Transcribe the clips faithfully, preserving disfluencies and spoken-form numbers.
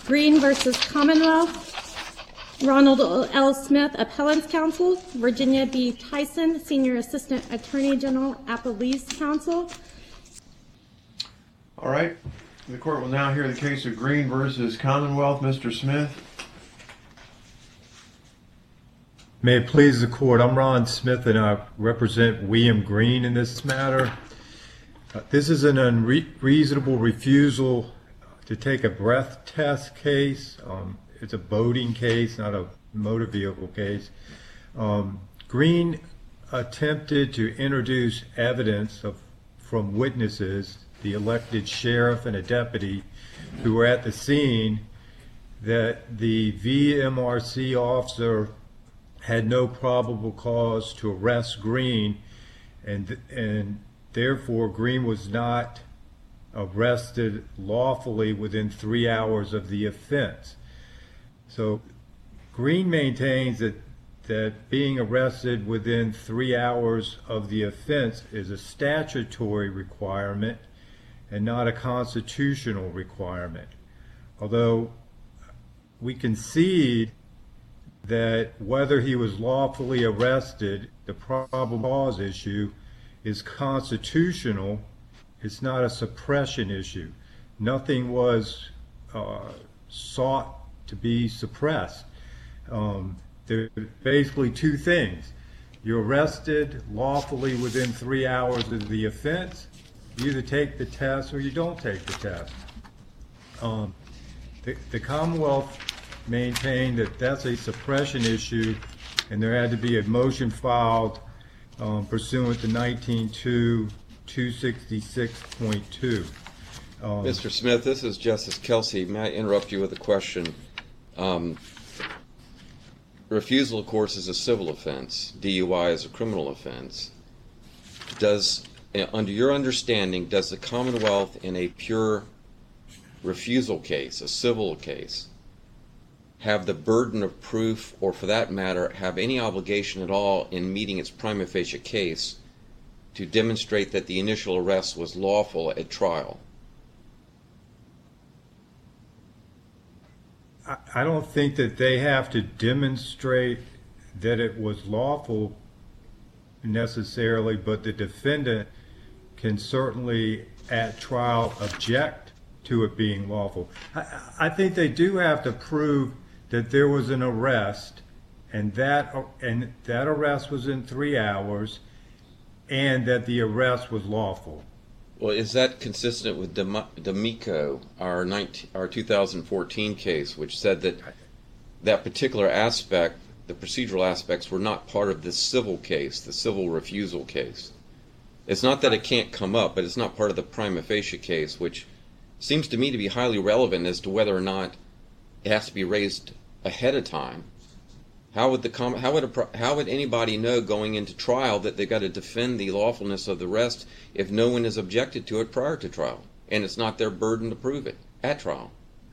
Green versus Commonwealth. Ronald L. Smith, Appellants Counsel. Virginia B. Tyson, Senior Assistant Attorney General, Appellees Counsel. All right. The court will now hear the case of Green versus Commonwealth. Mister Smith. May it please the court, I'm Ron Smith and I represent William Green in this matter. Uh, this is an unreasonable refusal to take a breath test case. Um, it's a boating case, not a motor vehicle case. Um, Green attempted to introduce evidence of, from witnesses, the elected sheriff and a deputy who were at the scene, that the V M R C officer had no probable cause to arrest Green, and and therefore Green was not arrested lawfully within three hours of the offense. So Green maintains that that being arrested within three hours of the offense is a statutory requirement and not a constitutional requirement. Although we concede that whether he was lawfully arrested, the probable cause issue is constitutional. It's not a suppression issue. Nothing was uh, sought to be suppressed. Um, there are basically two things. You're arrested lawfully within three hours of the offense. You either take the test or you don't take the test. Um, the, the Commonwealth maintained that that's a suppression issue, and there had to be a motion filed um, pursuant to nineteen two two sixty-six point two. Um, Mister Smith, this is Justice Kelsey. May I interrupt you with a question? Um, refusal, of course, is a civil offense. D U I is a criminal offense. Does, under your understanding, does the Commonwealth in a pure refusal case, a civil case, have the burden of proof, or for that matter, have any obligation at all in meeting its prima facie case to demonstrate that the initial arrest was lawful at trial? I don't think that they have to demonstrate that it was lawful necessarily, but the defendant can certainly at trial object to it being lawful. I, I think they do have to prove that there was an arrest, and that and that arrest was in three hours, and that the arrest was lawful. Well, is that consistent with D'Amico, our nineteen, our two thousand fourteen case, which said that that particular aspect, the procedural aspects, were not part of the civil case, the civil refusal case? It's not that it can't come up, but it's not part of the prima facie case, which seems to me to be highly relevant as to whether or not it has to be raised ahead of time. How would the how would a, how would anybody know going into trial that they've got to defend the lawfulness of the arrest if no one has objected to it prior to trial, and it's not their burden to prove it at trial?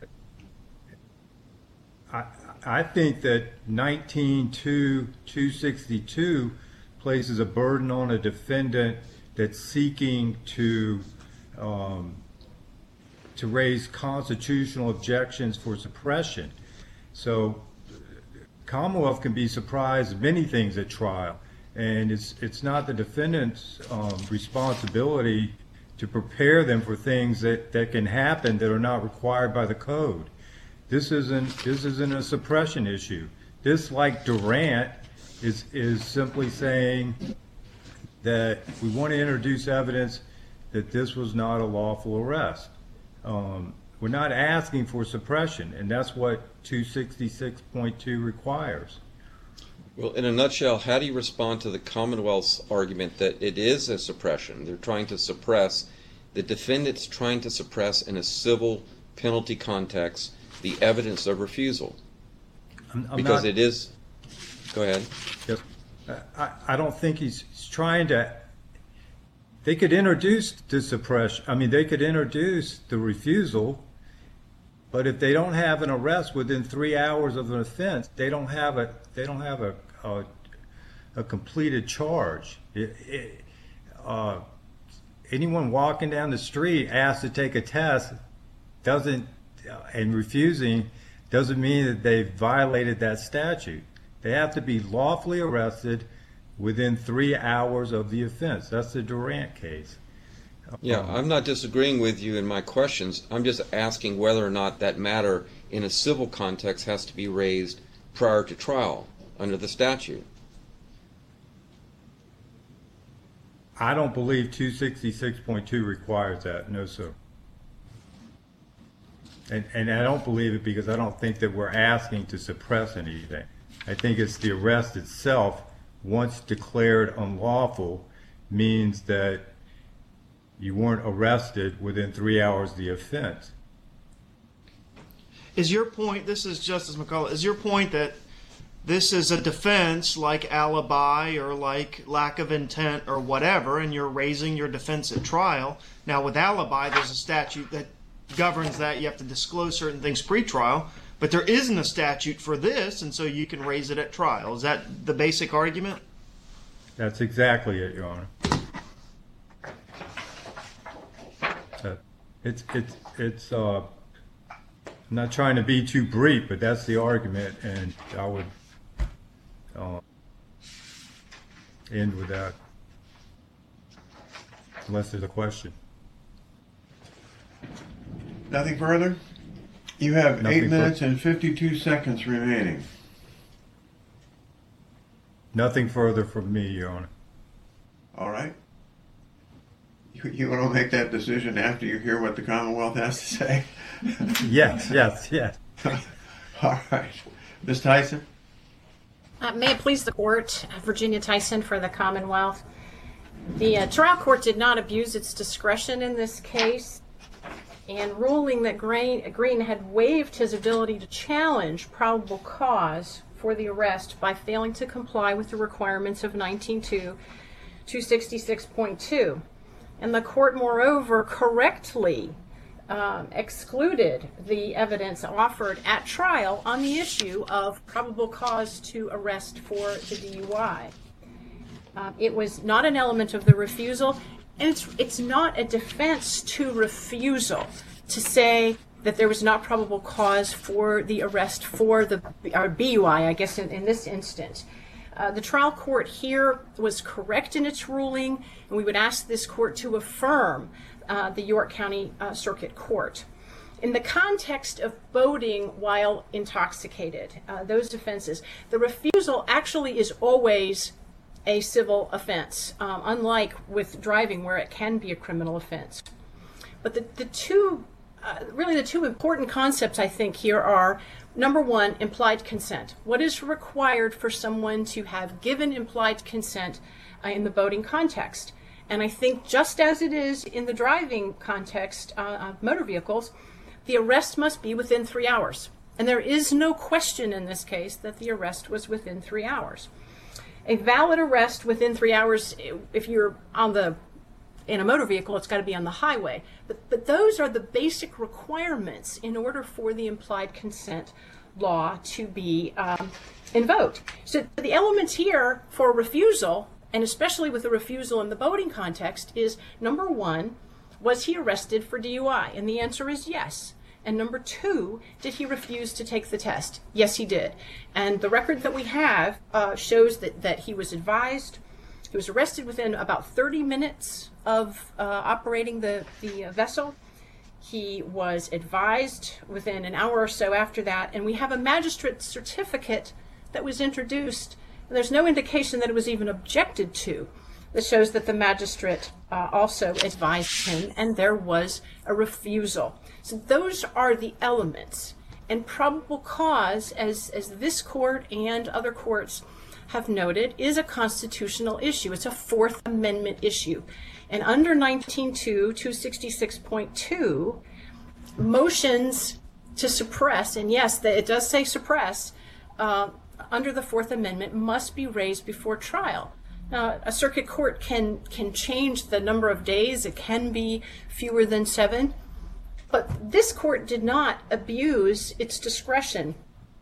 I I think that nineteen two two sixty-two places a burden on a defendant that's seeking to um, to raise constitutional objections for suppression. So Commonwealth can be surprised at many things at trial, and it's it's not the defendant's um, responsibility to prepare them for things that, that can happen that are not required by the code. This isn't this isn't a suppression issue. This, like Durant, is is simply saying that we want to introduce evidence that this was not a lawful arrest. Um, we're not asking for suppression, and that's what two sixty-six point two requires. Well, in a nutshell, how do you respond to the Commonwealth's argument that it is a suppression? They're trying to suppress, the defendant's trying to suppress in a civil penalty context the evidence of refusal. I'm, I'm because not, it is, go ahead. Yes, I, I don't think he's, he's trying to, they could introduce the suppression, I mean, they could introduce the refusal, but if they don't have an arrest within three hours of an offense, they don't have a they don't have a a, a completed charge. It, it, uh, anyone walking down the street asked to take a test doesn't and refusing doesn't mean that they violated that statute. They have to be lawfully arrested within three hours of the offense. That's the Durant case. Yeah, I'm not disagreeing with you in my questions. I'm just asking whether or not that matter in a civil context has to be raised prior to trial under the statute. I don't believe two sixty-six point two requires that. No, sir. And, and I don't believe it because I don't think that we're asking to suppress anything. I think it's the arrest itself, once declared unlawful, means that you weren't arrested within three hours of the offense. Is your point, this is Justice McCullough, is your point that this is a defense like alibi or like lack of intent or whatever, and you're raising your defense at trial? Now, with alibi, there's a statute that governs that. You have to disclose certain things pre-trial, but there isn't a statute for this, and so you can raise it at trial. Is that the basic argument? That's exactly it, Your Honor. Uh, It's, it's, it's, uh, I'm not trying to be too brief, but that's the argument, and I would uh, end with that, unless there's a question. Nothing further? You have Nothing eight fur- minutes and fifty-two seconds remaining. Nothing further from me, Your Honor. All right. You, you want to make that decision after you hear what the Commonwealth has to say? Yes, yes, yes. All right. Miz Tyson? Uh, may it please the court, Virginia Tyson for the Commonwealth. The uh, trial court did not abuse its discretion in this case, and ruling that Green, Green had waived his ability to challenge probable cause for the arrest by failing to comply with the requirements of nineteen two sixty-six point two. And the court, moreover, correctly um, excluded the evidence offered at trial on the issue of probable cause to arrest for the D U I. Uh, it was not an element of the refusal, and it's it's not a defense to refusal to say that there was not probable cause for the arrest for the or B U I, I guess, in, in this instance. Uh, the trial court here was correct in its ruling, and we would ask this court to affirm uh, the York County uh, Circuit Court. In the context of boating while intoxicated, uh, those offenses, the refusal actually is always a civil offense, um, unlike with driving where it can be a criminal offense. But the, the two, uh, really the two important concepts I think here are, number one, implied consent. What is required for someone to have given implied consent uh, in the boating context? And I think just as it is in the driving context uh, of motor vehicles, the arrest must be within three hours. And there is no question in this case that the arrest was within three hours. A valid arrest within three hours, if you're on the in a motor vehicle, it's got to be on the highway. But, but those are the basic requirements in order for the implied consent law to be um, invoked. So the elements here for refusal, and especially with the refusal in the boating context, is number one, was he arrested for D U I? And the answer is yes. And number two, did he refuse to take the test? Yes, he did. And the record that we have uh, shows that, that he was advised. He was arrested within about thirty minutes of uh, operating the, the uh, vessel. He was advised within an hour or so after that. And we have a magistrate certificate that was introduced. And there's no indication that it was even objected to. That shows that the magistrate uh, also advised him, and there was a refusal. So those are the elements. And probable cause, as, as this court and other courts have noted, is a constitutional issue. It's a Fourth Amendment issue. And under nineteen two sixty-six point two, motions to suppress, and yes, it does say suppress, uh, under the Fourth Amendment must be raised before trial. Now, a circuit court can, can change the number of days. It can be fewer than seven. But this court did not abuse its discretion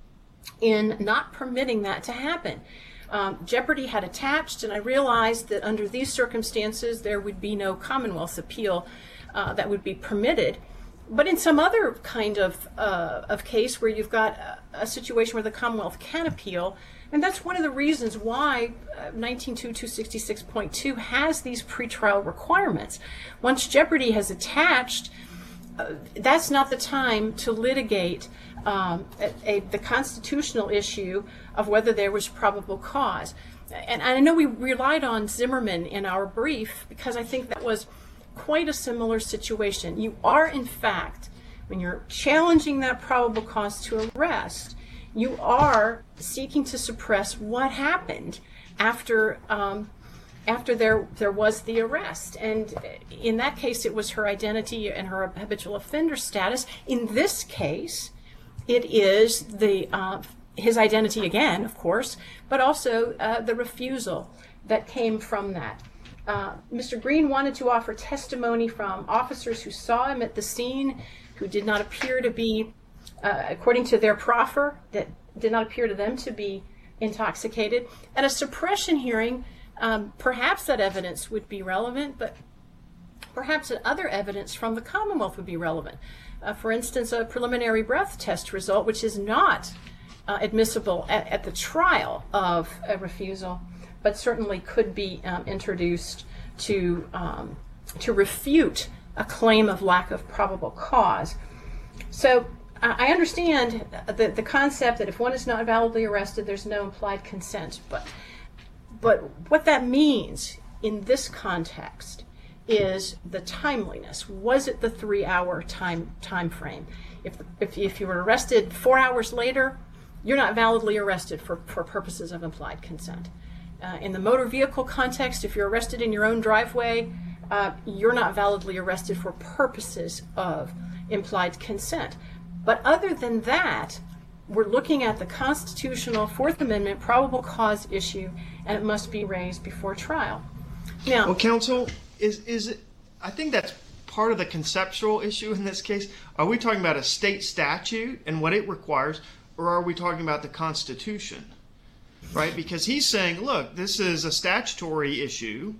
in not permitting that to happen. Um, jeopardy had attached, and I realized that under these circumstances there would be no Commonwealth appeal uh, that would be permitted. but in some other kind of uh, of case where you've got a, a situation where the Commonwealth can appeal, and that's one of the reasons why uh, nineteen two two sixty-six point two has these pretrial requirements. Once jeopardy has attached, uh, that's not the time to litigate um, a, a, the constitutional issue of whether there was probable cause. And I know we relied on Zimmerman in our brief because I think that was quite a similar situation. You are, in fact, when you're challenging that probable cause to arrest, you are seeking to suppress what happened after um, after there there was the arrest. And in that case, it was her identity and her habitual offender status. In this case, it is the uh, his identity again, of course, but also uh, the refusal that came from that. Uh, Mister Green wanted to offer testimony from officers who saw him at the scene, who did not appear to be, uh, according to their proffer, that did not appear to them to be intoxicated. At a suppression hearing, um, perhaps that evidence would be relevant, but perhaps other evidence from the Commonwealth would be relevant. Uh, for instance, a preliminary breath test result, which is not uh, admissible at, at the trial of a refusal, but certainly could be um, introduced to um, to refute a claim of lack of probable cause. So uh, I understand the, the concept that if one is not validly arrested, there's no implied consent. But but what that means in this context is the timeliness. Was it the three-hour time time frame? If, if if you were arrested four hours later, you're not validly arrested for, for purposes of implied consent. Uh, in the motor vehicle context, if you're arrested in your own driveway, uh, you're not validly arrested for purposes of implied consent. But other than that, we're looking at the constitutional Fourth Amendment probable cause issue, and it must be raised before trial. Now, well, counsel, is is it? I think that's part of the conceptual issue in this case. Are we talking about a state statute and what it requires, or are we talking about the Constitution? Right, because he's saying, look, this is a statutory issue,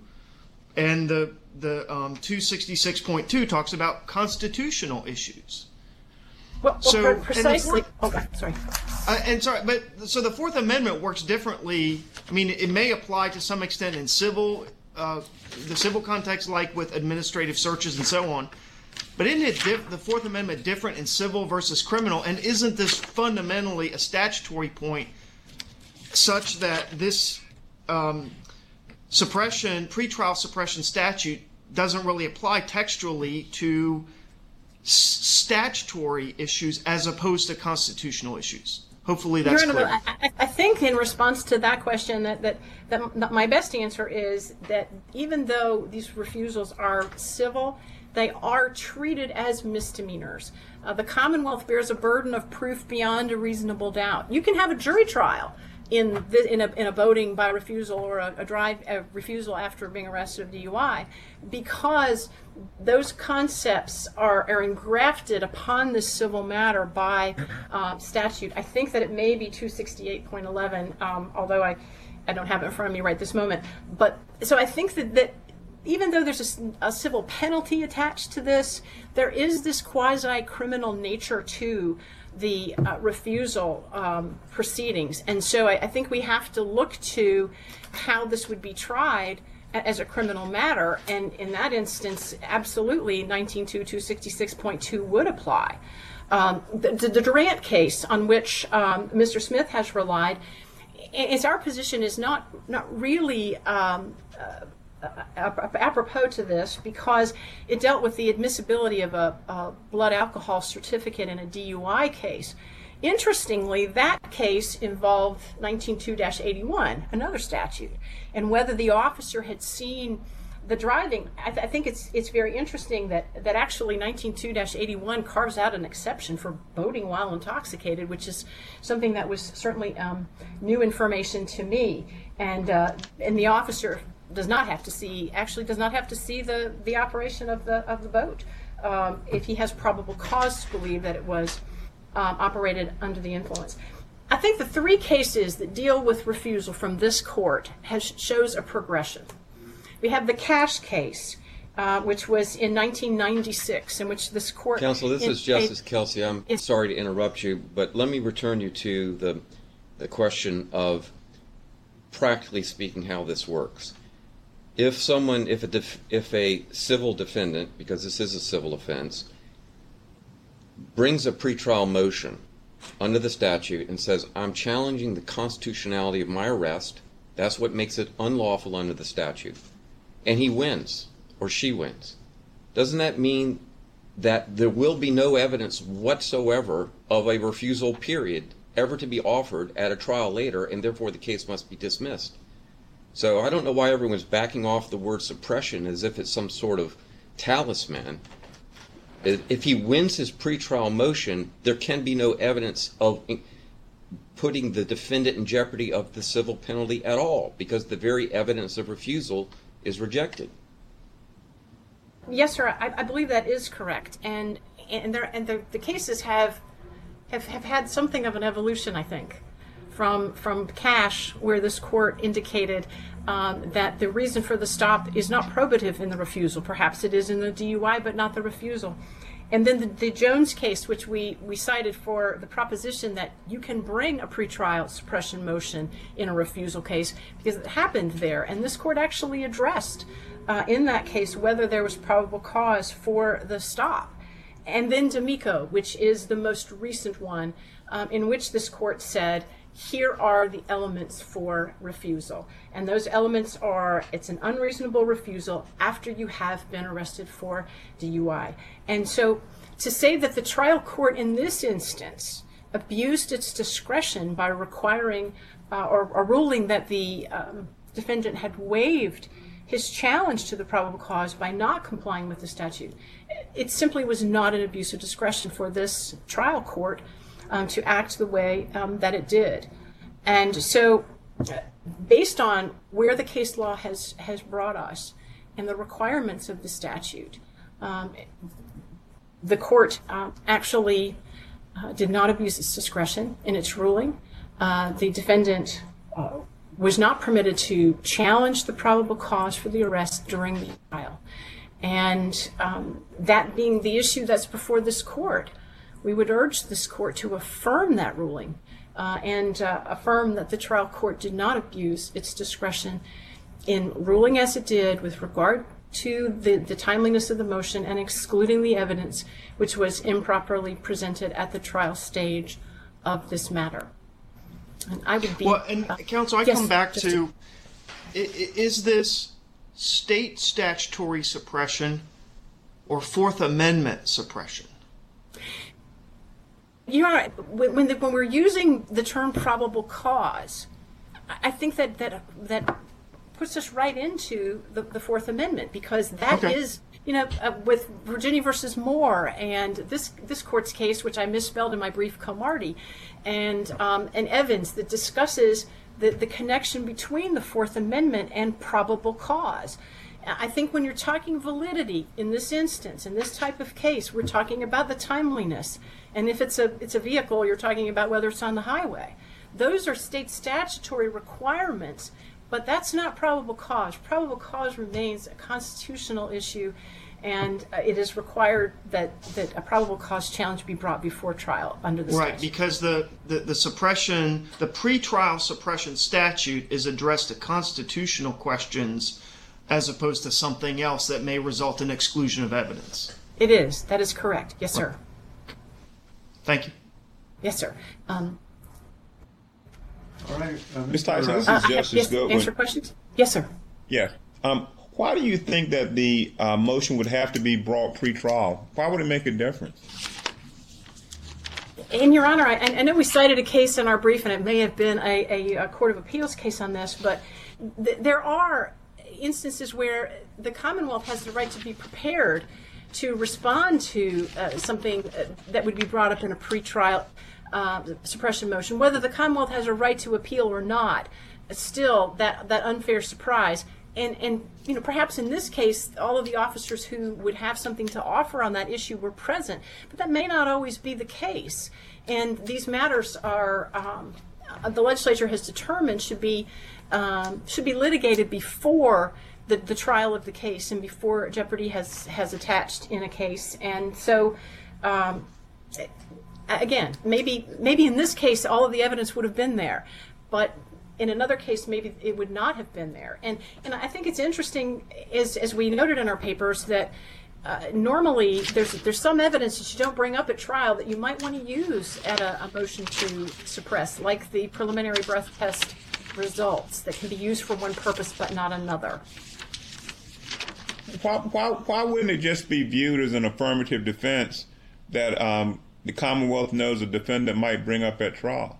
and the the um, two sixty-six point two talks about constitutional issues. Well, well so precisely. Okay, oh, sorry. Uh, and sorry, but so the Fourth Amendment works differently. I mean, it may apply to some extent in civil, uh, the civil context, like with administrative searches and so on. But isn't it diff- the Fourth Amendment different in civil versus criminal? And isn't this fundamentally a statutory point, such that this um, suppression, pretrial suppression statute doesn't really apply textually to s- statutory issues as opposed to constitutional issues? Hopefully that's Your clear. Honor, I, I think in response to that question that, that, that my best answer is that even though these refusals are civil, they are treated as misdemeanors. Uh, the Commonwealth bears a burden of proof beyond a reasonable doubt. You can have a jury trial in this, in a in a boating by refusal or a, a drive a refusal after being arrested of D U I, because those concepts are, are engrafted upon this civil matter by uh, statute. I think that it may be two sixty-eight point eleven, um, although I, I don't have it in front of me right this moment. But so I think that, that even though there's a, a civil penalty attached to this, there is this quasi-criminal nature to the uh, refusal um, proceedings. And so I, I think we have to look to how this would be tried a, as a criminal matter. And in that instance, absolutely nineteen two two sixty-six point two would apply. Um, the, the, the Durant case on which um, Mister Smith has relied, is our position is not, not really um, uh, apropos to this, because it dealt with the admissibility of a, a blood alcohol certificate in a D U I case. Interestingly, that case involved nineteen two dash eighty-one, another statute, and whether the officer had seen the driving. I, th- I think it's it's very interesting that, that actually nineteen two dash eighty-one carves out an exception for boating while intoxicated, which is something that was certainly um, new information to me. And uh, and the officer does not have to see, actually does not have to see the, the operation of the of the boat um, if he has probable cause to believe that it was um, operated under the influence. I think the three cases that deal with refusal from this court has shows a progression. We have the Cash case, uh, which was in nineteen ninety-six, in which this court... Counsel, this in, is Justice a, Kelsey. I'm it's, sorry to interrupt you, but let me return you to the, the question of, practically speaking, how this works. If someone, if a, def, if a civil defendant, because this is a civil offense, brings a pretrial motion under the statute and says, I'm challenging the constitutionality of my arrest, that's what makes it unlawful under the statute, and he wins, or she wins, doesn't that mean that there will be no evidence whatsoever of a refusal period ever to be offered at a trial later, and therefore the case must be dismissed? So I don't know why everyone's backing off the word suppression as if it's some sort of talisman. If he wins his pretrial motion, there can be no evidence of putting the defendant in jeopardy of the civil penalty at all, because the very evidence of refusal is rejected. Yes, sir. I, I believe that is correct, and and there and the, the cases have, have have had something of an evolution, I think, from from Cash, where this court indicated um, that the reason for the stop is not probative in the refusal. Perhaps it is in the D U I, but not the refusal. And then the, the Jones case, which we, we cited for the proposition that you can bring a pretrial suppression motion in a refusal case, because it happened there. And this court actually addressed uh, in that case whether there was probable cause for the stop. And then D'Amico, which is the most recent one, um, in which this court said, here are the elements for refusal. And those elements are, it's an unreasonable refusal after you have been arrested for D U I. And so to say that the trial court in this instance abused its discretion by requiring uh, or, or ruling that the um, defendant had waived his challenge to the probable cause by not complying with the statute, it simply was not an abuse of discretion for this trial court Um, to act the way um, that it did. And so based on where the case law has, has brought us and the requirements of the statute, um, the court uh, actually uh, did not abuse its discretion in its ruling. Uh, the defendant uh, was not permitted to challenge the probable cause for the arrest during the trial. And um, that being the issue that's before this court, we would urge this court to affirm that ruling uh, and uh, affirm that the trial court did not abuse its discretion in ruling as it did with regard to the, the timeliness of the motion and excluding the evidence which was improperly presented at the trial stage of this matter. And I would be... Well, and uh, counsel, I yes, come back just to, i- is this state statutory suppression or Fourth Amendment suppression? You know, when, when, the, when we're using the term probable cause, I think that that, that puts us right into the, the Fourth Amendment, because that Okay. is, you know, uh, with Virginia versus Moore and this this court's case, which I misspelled in my brief, Comarty, and um, and Evans, that discusses the, the connection between the Fourth Amendment and probable cause. I think when you're talking validity in this instance, in this type of case, we're talking about the timeliness. And if it's a it's a vehicle, you're talking about whether it's on the highway. Those are state statutory requirements, but that's not probable cause. Probable cause remains a constitutional issue, and uh, it is required that, that a probable cause challenge be brought before trial under the Right, statute. because the, the, the suppression, the pretrial suppression statute is addressed to constitutional questions as opposed to something else that may result in exclusion of evidence. It is. That is correct. Yes, sir. Thank you. Yes, sir. Um, All right. Uh, Miz Tyson, this uh, is Justice yes, Goodwin. answer questions? Yes, sir. Yeah. Um, why do you think that the uh, motion would have to be brought pre-trial? Why would it make a difference? And Your Honor, I, I know we cited a case in our brief, and it may have been a, a, a Court of Appeals case on this, but th- there are instances where the Commonwealth has the right to be prepared to respond to uh, something uh, that would be brought up in a pretrial uh, suppression motion, whether the Commonwealth has a right to appeal or not. Still, that that unfair surprise, and and you know, perhaps in this case, all of the officers who would have something to offer on that issue were present, but that may not always be the case. And these matters are um, the legislature has determined should be um, should be litigated before the, the trial of the case and before jeopardy has, has attached in a case. And so, um, again, maybe maybe in this case all of the evidence would have been there, but in another case maybe it would not have been there. And and I think it's interesting, as as we noted in our papers, that uh, normally there's there's some evidence that you don't bring up at trial that you might want to use at a, a motion to suppress, like the preliminary breath test results that can be used for one purpose but not another. Why, why, why wouldn't it just be viewed as an affirmative defense that um, the Commonwealth knows a defendant might bring up at trial?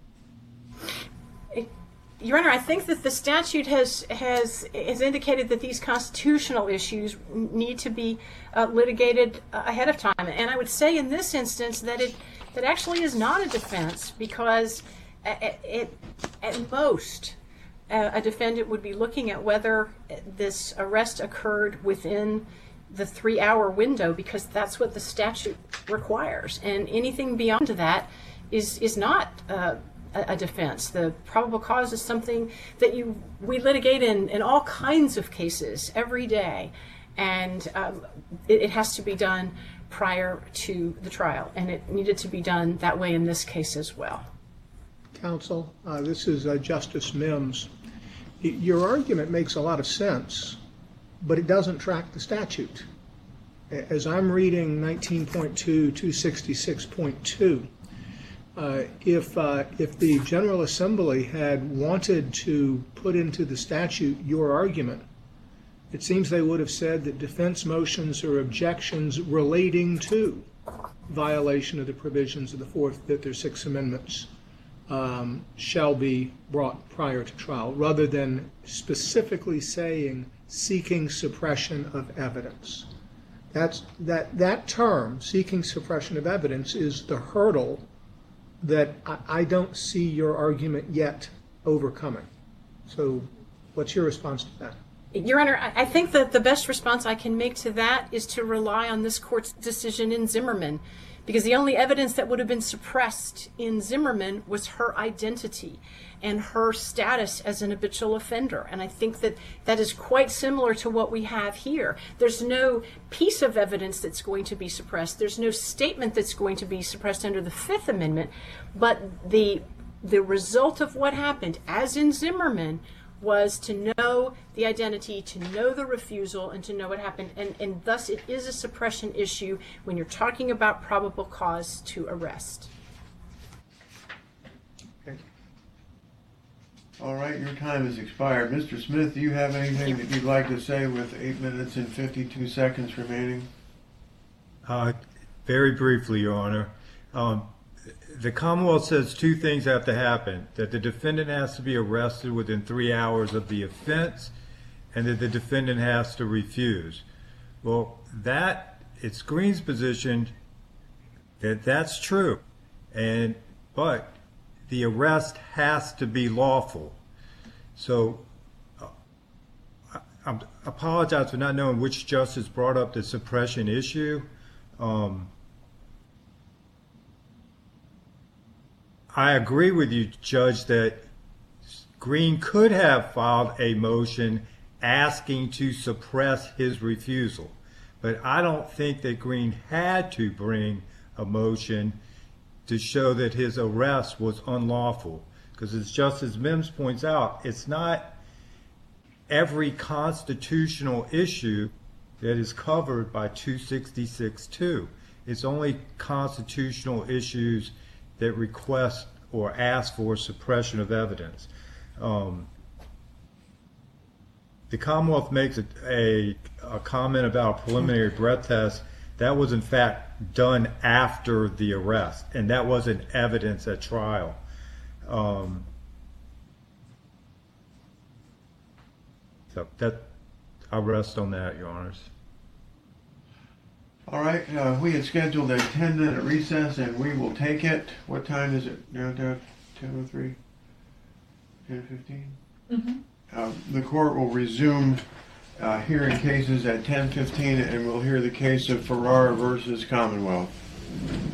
Your Honor, I think that the statute has has has indicated that these constitutional issues need to be uh, litigated uh, ahead of time, and I would say in this instance that it that actually is not a defense, because at, at, at most uh, a defendant would be looking at whether this arrest occurred within the three-hour window, because that's what the statute requires, and anything beyond that is is not Uh, a defense. The probable cause is something that you we litigate in, in all kinds of cases every day, and um, it, it has to be done prior to the trial, and it needed to be done that way in this case as well. Counsel, uh, this is uh, Justice Mims. Your argument makes a lot of sense, but it doesn't track the statute. As I'm reading nineteen point two, two sixty-six point two, Uh, if uh, if the General Assembly had wanted to put into the statute your argument, it seems they would have said that defense motions or objections relating to violation of the provisions of the Fourth, Fifth, or Sixth Amendments um, shall be brought prior to trial, rather than specifically saying seeking suppression of evidence. That's that that term, seeking suppression of evidence, is the hurdle that I, I don't see your argument yet overcoming. So what's your response to that? Your Honor, I, I think that the best response I can make to that is to rely on this court's decision in Zimmerman, because the only evidence that would have been suppressed in Zimmerman was her identity and her status as an habitual offender. And I think that that is quite similar to what we have here. There's no piece of evidence that's going to be suppressed. There's no statement that's going to be suppressed under the Fifth Amendment. But the the result of what happened, as in Zimmerman, was to know the identity, to know the refusal, and to know what happened. And, and thus it is a suppression issue when you're talking about probable cause to arrest. Okay. All right, your time has expired. Mister Smith, do you have anything that you'd like to say with eight minutes and fifty-two seconds remaining? Uh, very briefly, Your Honor. Um, the Commonwealth says two things have to happen: that the defendant has to be arrested within three hours of the offense, and that the defendant has to refuse. Well, that, it's Green's position that that's true, and but the arrest has to be lawful. So uh, I, I apologize for not knowing which justice brought up the suppression issue. Um, I agree with you, Judge, that Green could have filed a motion asking to suppress his refusal, but I don't think that Green had to bring a motion to show that his arrest was unlawful, because as Justice Mims points out, it's not every constitutional issue that is covered by two sixty-six two. It's only constitutional issues that request or ask for suppression of evidence. Um, the Commonwealth makes a, a, a comment about preliminary breath test. That was in fact done after the arrest, and that wasn't evidence at trial. Um, so that, I'll rest on that, Your Honors. All right, uh, we had scheduled a ten minute recess, and we will take it. What time is it? Now, ten oh three? ten fifteen? Mm-hmm. Uh, the court will resume uh, hearing cases at ten fifteen, and we'll hear the case of Farrar versus Commonwealth.